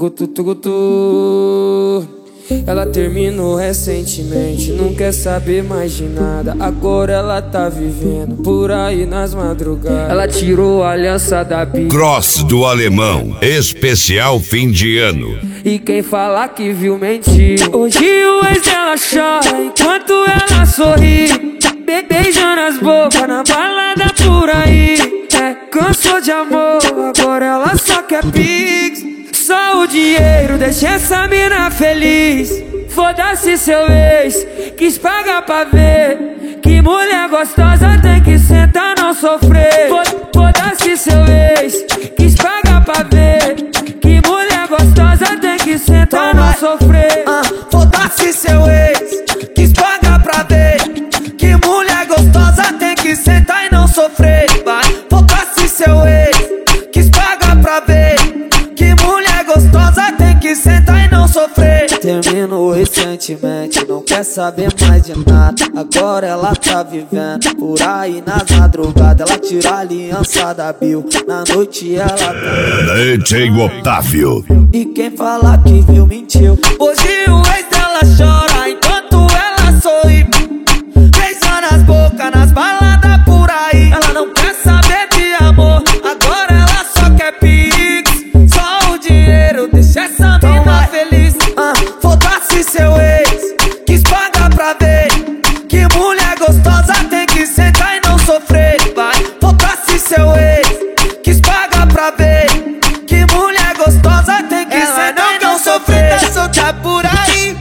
tucutu, tucutu. Ela terminou recentemente, não quer saber mais de nada. Agora ela tá vivendo por aí nas madrugadas. Ela tirou a aliança da bicha. Cross do Alemão, especial fim de ano. E quem falar que viu mentiu. Hoje o ex dela chora enquanto ela sorri, beijando as bocas na balada por aí. Cansou de amor, agora ela só quer pix. Só o dinheiro deixa essa mina feliz. Foda-se seu ex, quis pagar pra ver que mulher gostosa tem que sentar, não sofrer. Foda-se seu ex, quis pagar pra ver que mulher gostosa tem que sentar, não sofrer. Foda-se seu ex, quis pagar pra ver que mulher gostosa tem que sentar e não sofrer. Foda-se seu ex, quis pagar pra ver que mulher gostosa tem que sentar e não sofrer. Terminou recentemente, não quer saber mais de nada. Agora ela tá vivendo por aí nas madrugadas. Ela tira a aliança da Bill, na noite ela tá. DJ Otávio. E quem falar que viu mentiu. Hoje o ex dela chora enquanto ela sorri, beijando as bocas nas baladas por aí. Ela não quer saber de amor, agora ela só quer pix. Só o dinheiro deixa essa mina feliz. Foda-se seu ex, quis pagar pra ver que mulher gostosa tem que sentar e não sofrer. Foda-se seu ex, quis pagar pra ver que mulher gostosa tem que sentar e não sofrer. Tá solta por aí,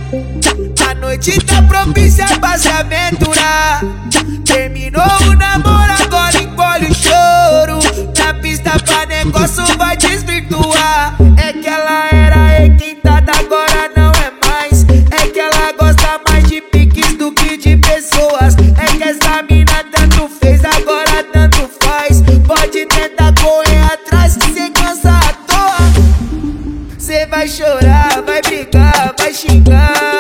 a noite tá propícia pra se aventurar. Terminou o namoro, agora engole o choro. Na pista pra negócio vai desvirtuar. É que ela era requintada, agora não é mais. É que ela gosta mais de piques do que de pessoas. É que essa mina tanto fez, agora tanto faz. Pode tentar correr atrás que cê cansa à toa. Cê vai chorar, vai brigar, vai xingar.